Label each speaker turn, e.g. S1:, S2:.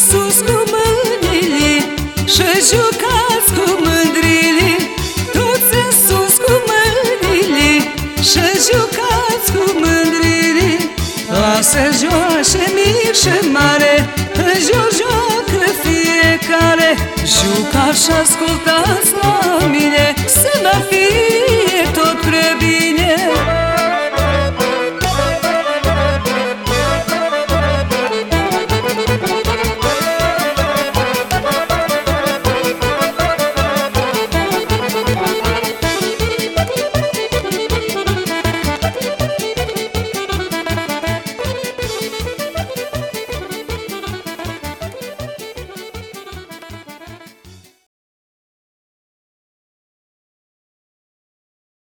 S1: sus cu mâinile și jucați cu mândrile. Toți în sus cu mâinile și jucați cu mândrile. Lasă joașe mic și mare, în joc joacă fiecare. Jucați și ascultați la mine, să vă fie tot prea bine.